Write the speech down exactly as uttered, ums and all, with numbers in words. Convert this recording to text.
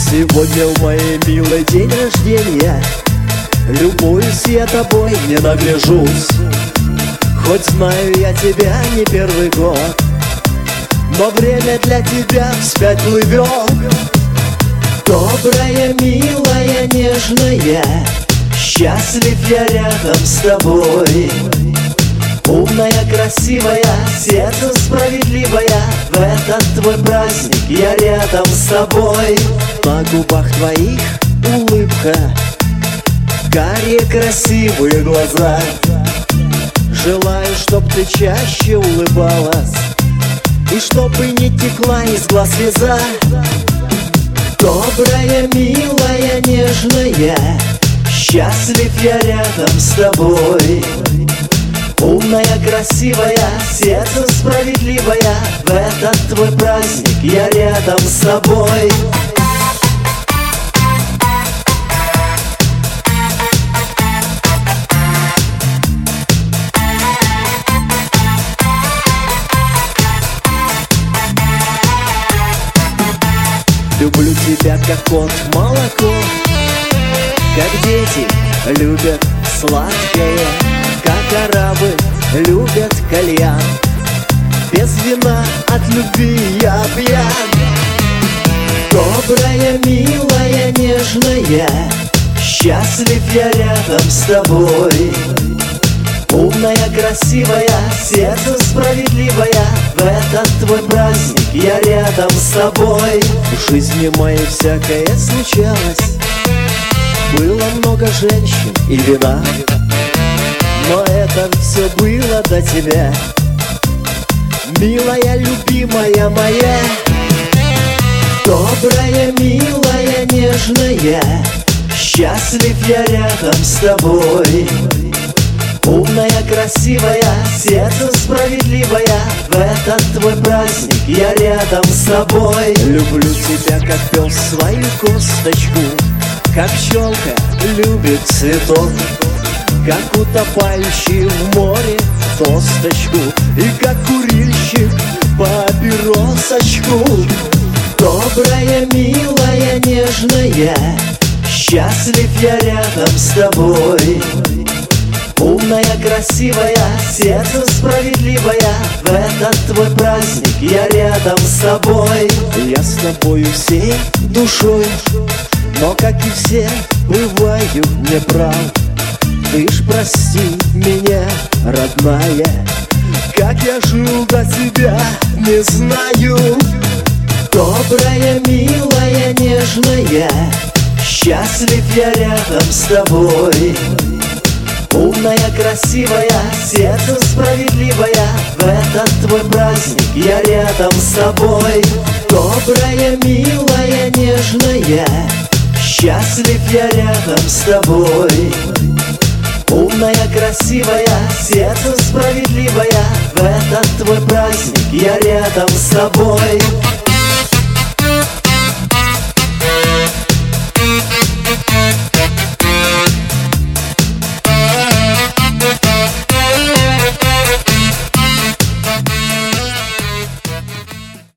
Сегодня в моей милой день рождения, любуюсь я тобой, не нагляжусь. Хоть знаю я тебя не первый год, но время для тебя вспять плывет. Добрая, милая, нежная, счастлив я рядом с тобой. Умная, красивая, сердцем справедливая, в этот твой праздник я рядом с тобой. На губах твоих улыбка, карие красивые глаза. Желаю, чтоб ты чаще улыбалась, и чтобы не текла из глаз слеза. Добрая, милая, нежная, счастлив я рядом с тобой. Умная, красивая, сердцем справедливая, в этот твой праздник я рядом с тобой. Люблю тебя, как кот молоко, как дети любят сладкое, как арабы любят кальян. Без вина от любви я пьян. Добрая, милая, нежная, счастлив я рядом с тобой. Умная, красивая, сердцем справедливая, в этот твой праздник я рядом с тобой. В жизни моей всякое случалось, было много женщин и вина, но это все было до тебя, милая, любимая моя. Добрая, милая, нежная, счастлив я рядом с тобой. Умная, красивая, сердцем справедливая, в этот твой праздник я рядом с тобой. Люблю тебя, как пес свою косточку, как пчелка любит цветок, как утопающий в море досточку, и как курильщик папиросочку. Добрая, милая, нежная, счастлив я рядом с тобой. Умная, красивая, сердцем справедливая, в этот твой праздник я рядом с тобой. Я с тобою всей душой, но, как и все, бываю неправ. Ты ж прости меня, родная, как я жил до тебя, не знаю. Добрая, милая, нежная, счастлив я рядом с тобой. Умная, красивая, сердцем справедливая, в этот твой праздник я рядом с тобой. Добрая, милая, нежная, счастлив я рядом с тобой. Умная, красивая, сердцем справедливая, в этот твой праздник я рядом с тобой.